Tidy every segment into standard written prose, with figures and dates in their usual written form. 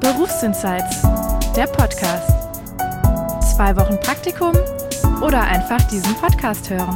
Berufsinsights, der Podcast. 2 Wochen Praktikum oder einfach diesen Podcast hören.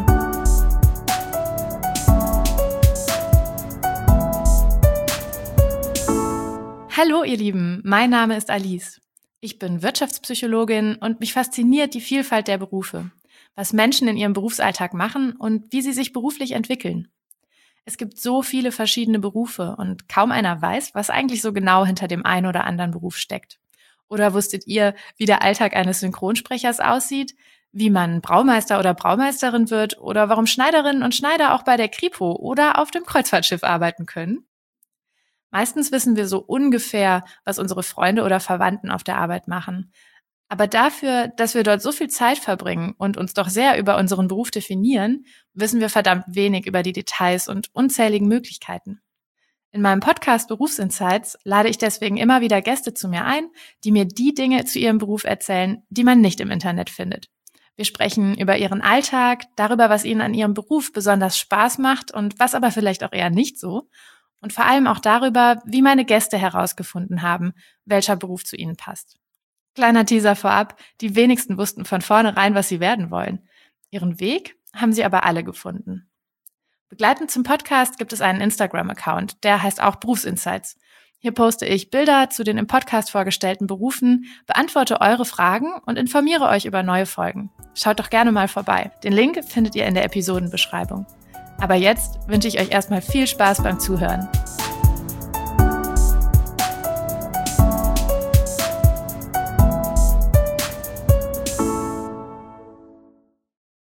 Hallo ihr Lieben, mein Name ist Alice. Ich bin Wirtschaftspsychologin und mich fasziniert die Vielfalt der Berufe, was Menschen in ihrem Berufsalltag machen und wie sie sich beruflich entwickeln. Es gibt so viele verschiedene Berufe und kaum einer weiß, was eigentlich so genau hinter dem einen oder anderen Beruf steckt. Oder wusstet ihr, wie der Alltag eines Synchronsprechers aussieht, wie man Braumeister oder Braumeisterin wird oder warum Schneiderinnen und Schneider auch bei der Kripo oder auf dem Kreuzfahrtschiff arbeiten können? Meistens wissen wir so ungefähr, was unsere Freunde oder Verwandten auf der Arbeit machen. Aber dafür, dass wir dort so viel Zeit verbringen und uns doch sehr über unseren Beruf definieren, wissen wir verdammt wenig über die Details und unzähligen Möglichkeiten. In meinem Podcast Berufsinsights lade ich deswegen immer wieder Gäste zu mir ein, die mir die Dinge zu ihrem Beruf erzählen, die man nicht im Internet findet. Wir sprechen über ihren Alltag, darüber, was ihnen an ihrem Beruf besonders Spaß macht und was aber vielleicht auch eher nicht so. Und vor allem auch darüber, wie meine Gäste herausgefunden haben, welcher Beruf zu ihnen passt. Kleiner Teaser vorab, die wenigsten wussten von vornherein, was sie werden wollen. Ihren Weg haben sie aber alle gefunden. Begleitend zum Podcast gibt es einen Instagram-Account, der heißt auch Berufsinsights. Hier poste ich Bilder zu den im Podcast vorgestellten Berufen, beantworte eure Fragen und informiere euch über neue Folgen. Schaut doch gerne mal vorbei. Den Link findet ihr in der Episodenbeschreibung. Aber jetzt wünsche ich euch erstmal viel Spaß beim Zuhören.